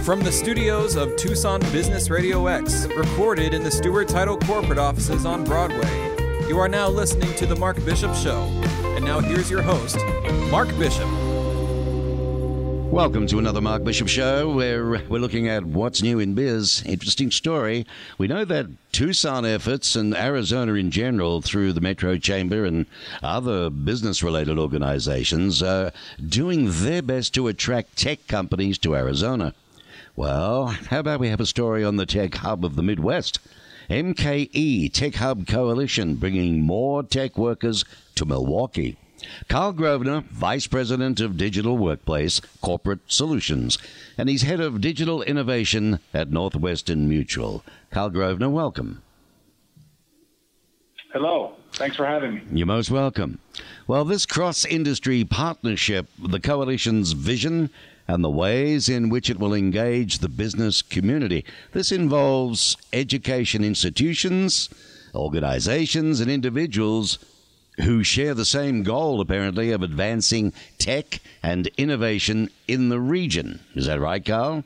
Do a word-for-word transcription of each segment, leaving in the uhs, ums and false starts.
From the studios of Tucson Business Radio X, recorded in the Stewart Title corporate offices on Broadway, you are now listening to The Mark Bishop Show. And now here's your host, Mark Bishop. Welcome to another Mark Bishop Show, where we're looking at what's new in biz. Interesting story. We know that Tucson efforts and Arizona in general, through the Metro Chamber and other business-related organizations, are doing their best to attract tech companies to Arizona. Well, how about we have a story on the tech hub of the Midwest? M K E Tech Hub Coalition bringing more tech workers to Milwaukee. Carl Grosvenor, Vice President of Digital Workplace Corporate Solutions, and he's Head of Digital Innovation at Northwestern Mutual. Carl Grosvenor, welcome. Hello. Thanks for having me. You're most welcome. Well, this cross-industry partnership, the coalition's vision and the ways in which it will engage the business community. This involves education institutions, organizations, and individuals who share the same goal, apparently, of advancing tech and innovation in the region. Is that right, Carl?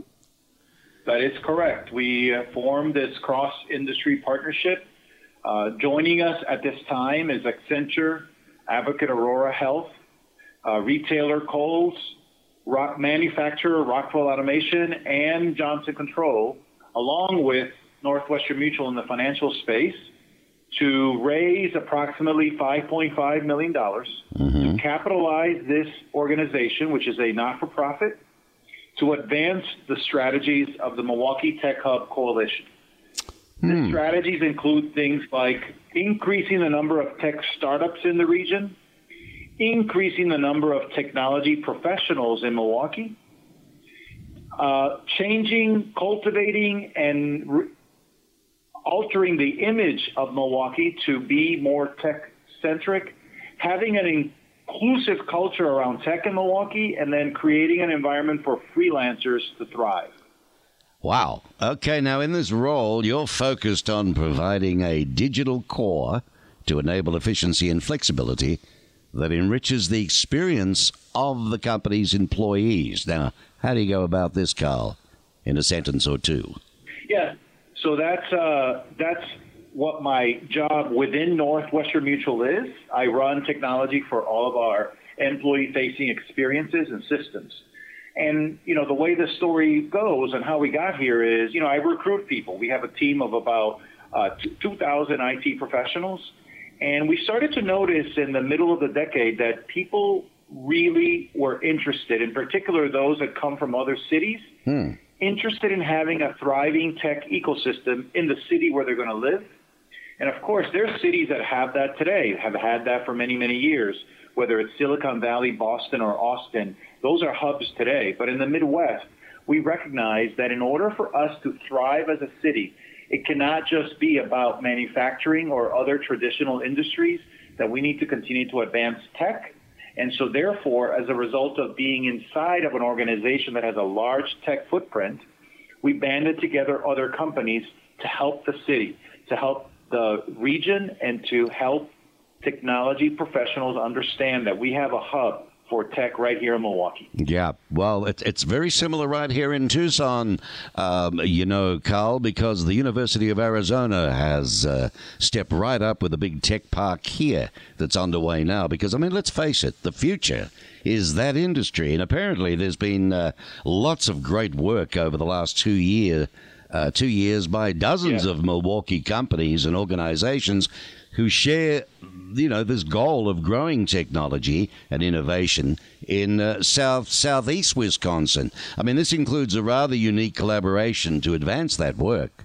That is correct. We uh, formed this cross-industry partnership. Uh, joining us at this time is Accenture, Advocate Aurora Health, uh, retailer Kohl's, rock manufacturer Rockwell Automation, and Johnson Control, along with Northwestern Mutual in the financial space, to raise approximately five point five million dollars mm-hmm. to capitalize this organization, which is a not-for-profit, to advance the strategies of the Milwaukee Tech Hub Coalition. Mm. The strategies include things like increasing the number of tech startups in the region, increasing the number of technology professionals in Milwaukee, uh, changing, cultivating, and re- altering the image of Milwaukee to be more tech-centric, having an inclusive culture around tech in Milwaukee, and then creating an environment for freelancers to thrive. Wow. Okay, now in this role, you're focused on providing a digital core to enable efficiency and flexibility that enriches the experience of the company's employees. Now, how do you go about this, Carl, in a sentence or two? Yeah. So that's uh, that's what my job within Northwestern Mutual is. I run technology for all of our employee-facing experiences and systems. And, you know, the way the story goes and how we got here is, you know, I recruit people. We have a team of about uh, two thousand I T professionals. And we started to notice in the middle of the decade that people really were interested, in particular those that come from other cities, hmm. interested in having a thriving tech ecosystem in the city where they're going to live. And of course, there are cities that have that today, have had that for many, many years, whether it's Silicon Valley, Boston, or Austin. Those are hubs today. But in the Midwest, we recognize that in order for us to thrive as a city, it cannot just be about manufacturing or other traditional industries, that we need to continue to advance tech. And so therefore, as a result of being inside of an organization that has a large tech footprint, we banded together other companies to help the city, to help the region, and to help technology professionals understand that we have a hub for tech right here in Milwaukee. Yeah, well, it, it's very similar right here in Tucson, um, you know, Carl, because the University of Arizona has uh, stepped right up with a big tech park here that's underway now. Because, I mean, let's face it, the future is that industry. And apparently there's been uh, lots of great work over the last two years. Uh, two years by dozens yeah. of Milwaukee companies and organizations who share, you know, this goal of growing technology and innovation in uh, south southeast Wisconsin. I mean, this includes a rather unique collaboration to advance that work.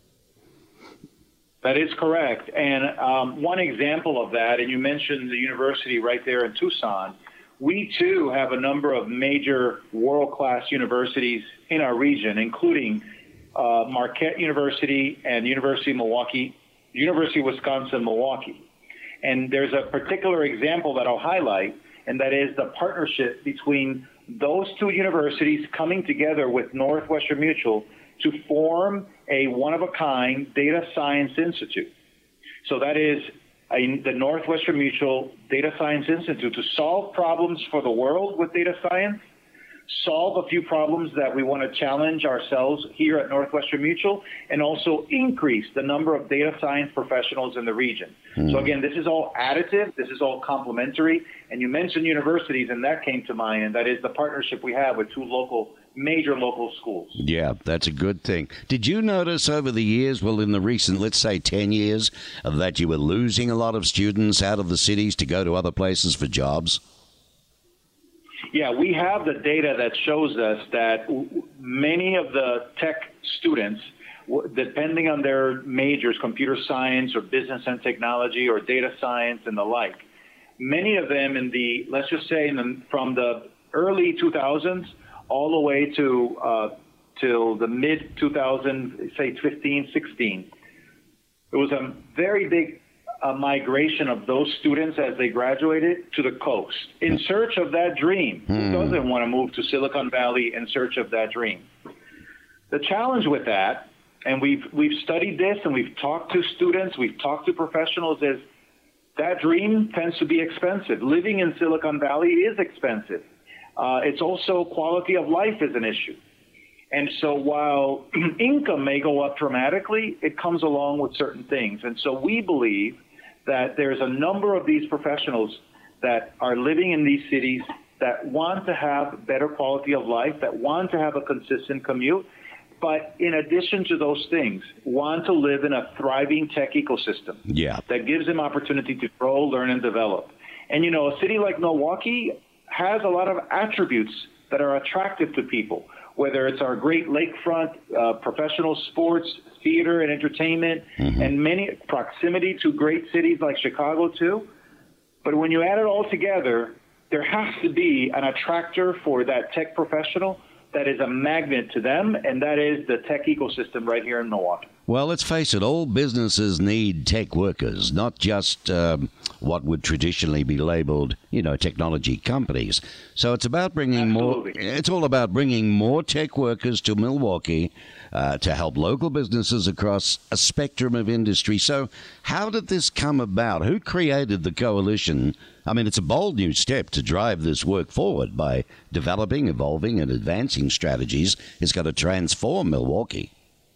That is correct. And um, one example of that, and you mentioned the university right there in Tucson, we too have a number of major world-class universities in our region, including Uh, Marquette University and University of Milwaukee, University of Wisconsin-Milwaukee. And there's a particular example that I'll highlight, and that is the partnership between those two universities coming together with Northwestern Mutual to form a one-of-a-kind data science institute. So that is a, the Northwestern Mutual Data Science Institute to solve problems for the world with data science, solve a few problems that we want to challenge ourselves here at Northwestern Mutual, and also increase the number of data science professionals in the region. Mm. So again, this is all additive, this is all complementary, and you mentioned universities, and that came to mind, and that is the partnership we have with two local, major local schools. Yeah, that's a good thing. Did you notice over the years, well, in the recent, let's say ten years, that you were losing a lot of students out of the cities to go to other places for jobs? Yeah, we have the data that shows us that many of the tech students, depending on their majors, computer science or business and technology or data science and the like, many of them in the, let's just say in the, from the early two thousands all the way to uh, till the mid two thousands, say fifteen, sixteen, there was a very big a migration of those students as they graduated to the coast in search of that dream. Mm. Who doesn't want to move to Silicon Valley in search of that dream? The challenge with that, and we've we've studied this and we've talked to students, we've talked to professionals, is that dream tends to be expensive. Living in Silicon Valley is expensive. Uh, it's also quality of life is an issue. And so while income may go up dramatically, it comes along with certain things. And so we believe that there's a number of these professionals that are living in these cities that want to have better quality of life, that want to have a consistent commute, but in addition to those things, want to live in a thriving tech ecosystem yeah. that gives them opportunity to grow, learn, and develop. And, you know, a city like Milwaukee has a lot of attributes that are attractive to people, whether it's our great lakefront, uh, professional sports, theater and entertainment, mm-hmm. and many proximity to great cities like Chicago too. But when you add it all together, there has to be an attractor for that tech professional that is a magnet to them, and that is the tech ecosystem right here in Milwaukee. Well, let's face it, all businesses need tech workers, not just um, what would traditionally be labeled, you know, technology companies. So it's about bringing Absolutely. more, it's all about bringing more tech workers to Milwaukee uh, to help local businesses across a spectrum of industry. So how did this come about? Who created the coalition? I mean, it's a bold new step to drive this work forward by developing, evolving, and advancing strategies. It's got to transform Milwaukee.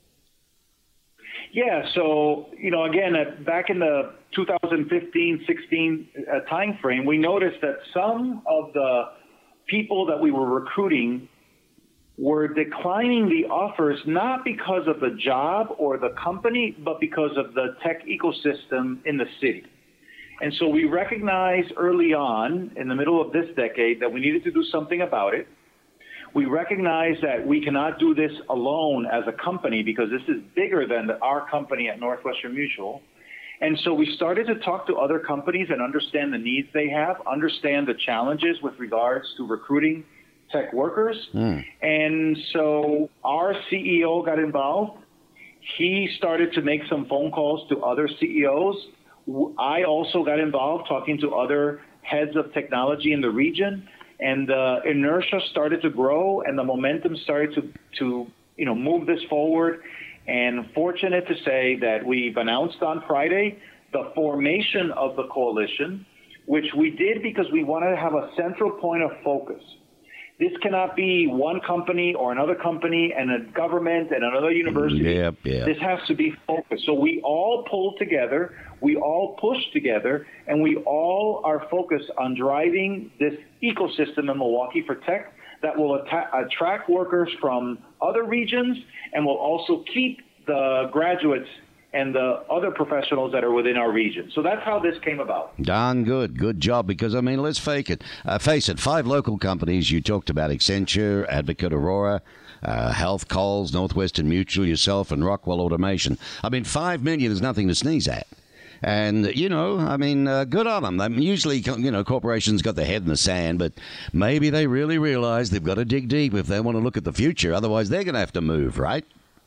Yeah, so, you know, again, uh, back in the two thousand fifteen sixteen uh, time frame, we noticed that some of the people that we were recruiting were declining the offers, not because of the job or the company, but because of the tech ecosystem in the city. And so we recognized early on, in the middle of this decade, that we needed to do something about it. We recognize that we cannot do this alone as a company because this is bigger than the, our company at Northwestern Mutual. And so we started to talk to other companies and understand the needs they have, understand the challenges with regards to recruiting tech workers. Mm. And so our C E O got involved. He started to make some phone calls to other C E Os. I also got involved talking to other heads of technology in the region. And the inertia started to grow, and the momentum started to, to, you know, move this forward. And fortunate to say that we've announced on Friday the formation of the coalition, which we did because we wanted to have a central point of focus. This cannot be one company or another company and a government and another university. Yep, yep. This has to be focused. So we all pull together, we all push together, and we all are focused on driving this ecosystem in Milwaukee for tech that will atta- attract workers from other regions and will also keep the graduates and the other professionals that are within our region. So that's how this came about. Darn good. Good job. Because, I mean, let's face it. Uh, face it, five local companies. You talked about Accenture, Advocate Aurora, uh, Health, Coles, Northwestern Mutual, yourself, and Rockwell Automation. I mean, five million is nothing to sneeze at. And, you know, I mean, uh, good on them. I mean, usually, you know, corporations got their head in the sand, but maybe they really realize they've got to dig deep if they want to look at the future. Otherwise, they're going to have to move, right?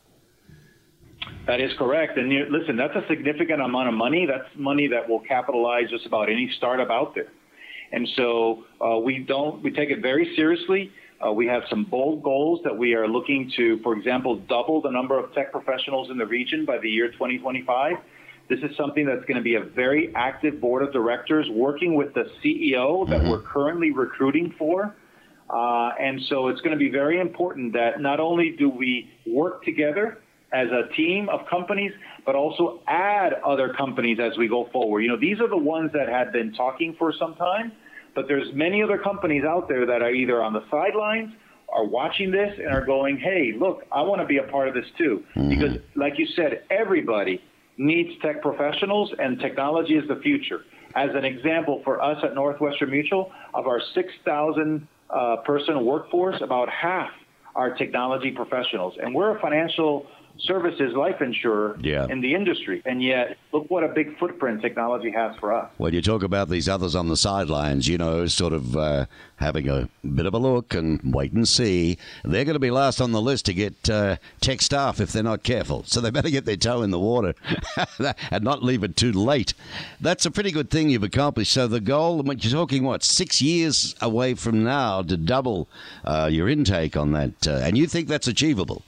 That is correct. And you, listen, that's a significant amount of money. That's money that will capitalize just about any startup out there. And so uh, we don't, we take it very seriously. Uh, we have some bold goals that we are looking to, for example, double the number of tech professionals in the region by the year twenty twenty-five. This is something that's going to be a very active board of directors working with the C E O that mm-hmm. we're currently recruiting for. Uh, and so it's going to be very important that not only do we work together as a team of companies, but also add other companies as we go forward. You know, these are the ones that have been talking for some time, but there's many other companies out there that are either on the sidelines, are watching this, and are going, hey, look, I want to be a part of this too. Mm-hmm. Because, like you said, everybody needs tech professionals, and technology is the future. As an example, for us at Northwestern Mutual, of our six thousand uh, person workforce, about half are technology professionals. And we're a financial services life insurer yeah. in the industry, and yet look what a big footprint technology has for us. When you talk about these others on the sidelines, you know, sort of uh, having a bit of a look and wait and see, they're going to be last on the list to get uh, tech staff if they're not careful. So they better get their toe in the water and not leave it too late. That's a pretty good thing you've accomplished. So the goal, when you're talking, what, six years away from now to double uh, your intake on that, uh, and you think that's achievable?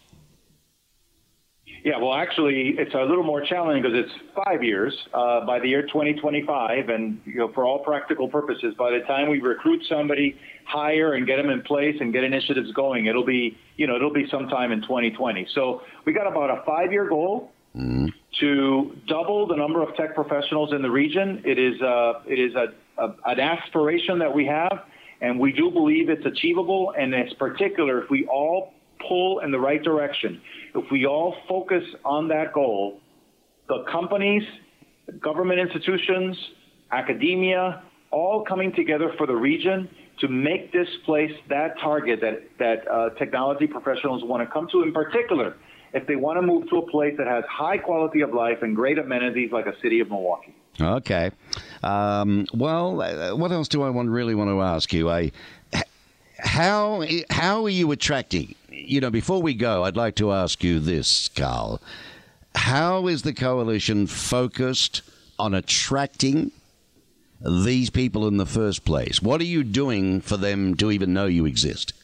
Yeah, well, actually, it's a little more challenging because it's five years uh, by the year twenty twenty-five. And, you know, for all practical purposes, by the time we recruit somebody, hire and get them in place and get initiatives going, it'll be, you know, it'll be sometime in twenty twenty. So we got about a five-year goal mm-hmm. to double the number of tech professionals in the region. It is, uh, it is a, a, an aspiration that we have, and we do believe it's achievable. And it's particular if we all pull in the right direction. If we all focus on that goal, the companies, government institutions, academia, all coming together for the region to make this place that target that, that uh, technology professionals want to come to, in particular, if they want to move to a place that has high quality of life and great amenities like a city of Milwaukee. Okay. Um, well, uh, what else do I want really want to ask you? I, how how are you attracting? You know, before we go, I'd like to ask you this, Carl. How is the coalition focused on attracting these people in the first place? What are you doing for them to even know you exist?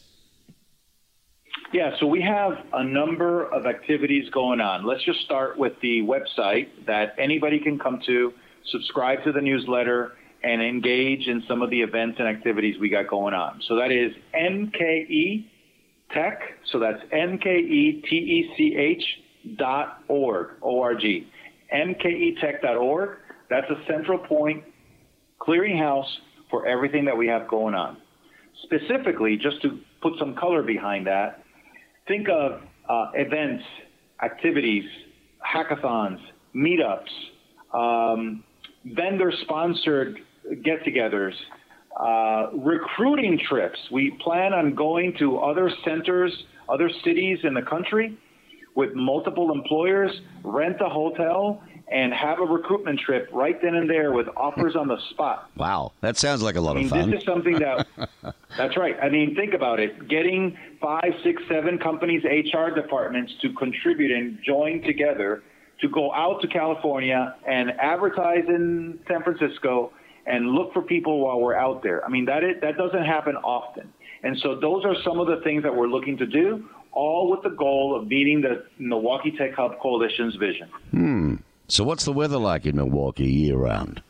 Yeah, so we have a number of activities going on. Let's just start with the website that anybody can come to, subscribe to the newsletter, and engage in some of the events and activities we got going on. So that is M K E Tech, so that's M K E T E C H dot org, O R G, M K E tech dot org. That's a central point, clearinghouse for everything that we have going on. Specifically, just to put some color behind that, think of uh, events, activities, hackathons, meetups, um, vendor-sponsored get-togethers, uh, recruiting trips. We plan on going to other centers, other cities in the country with multiple employers, rent a hotel, and have a recruitment trip right then and there with offers on the spot. Wow, that sounds like a lot I mean, of fun. This is something that, that's right. I mean, think about it. Getting five, six, seven companies' H R departments to contribute and join together to go out to California and advertise in San Francisco and look for people while we're out there. I mean, that is, that doesn't happen often. And so those are some of the things that we're looking to do, all with the goal of meeting the Milwaukee Tech Hub Coalition's vision. Hmm. So what's the weather like in Milwaukee year-round?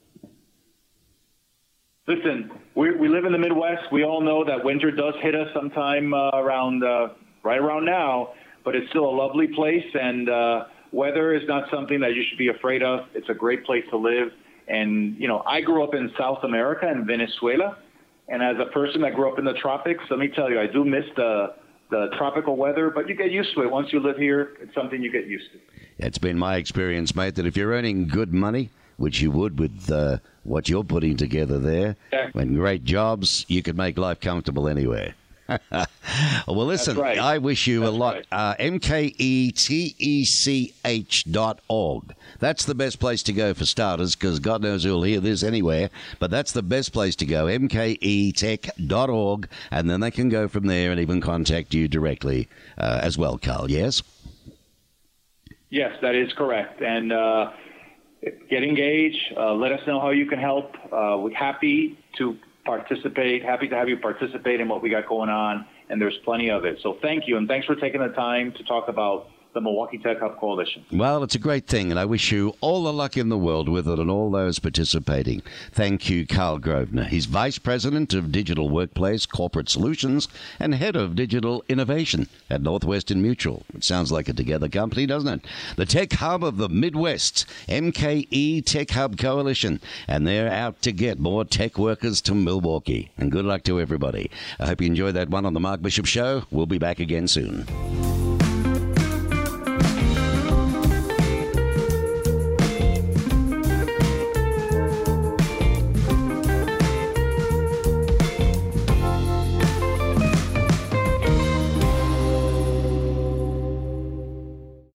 Listen, we, we live in the Midwest. We all know that winter does hit us sometime uh, around uh, right around now, but it's still a lovely place, and uh, weather is not something that you should be afraid of. It's a great place to live. And, you know, I grew up in South America, in Venezuela, and as a person that grew up in the tropics, let me tell you, I do miss the the tropical weather, but you get used to it. Once you live here, it's something you get used to. It's been my experience, mate, that if you're earning good money, which you would with uh, what you're putting together there, yeah. and great jobs, you could make life comfortable anywhere. Well, listen, right. I wish you That's a lot. Right. Uh, M K E T E C H dot org. That's the best place to go for starters, because God knows who'll hear this anywhere. But that's the best place to go, M K E tech dot org, and then they can go from there and even contact you directly uh, as well, Carl, yes? Yes, that is correct. And uh, get engaged. Uh, let us know how you can help. Uh, we're happy to participate, happy to have you participate in what we got going on, and there's plenty of it. So thank you, and thanks for taking the time to talk about the Milwaukee Tech Hub Coalition. Well, it's a great thing, and I wish you all the luck in the world with it and all those participating. Thank you, Carl Grosvenor. He's Vice President of Digital Workplace Corporate Solutions and Head of Digital Innovation at Northwestern Mutual. It sounds like a together company, doesn't it? The Tech Hub of the Midwest, M K E Tech Hub Coalition, and they're out to get more tech workers to Milwaukee. And good luck to everybody. I hope you enjoyed that one on the Mark Bishop Show. We'll be back again soon.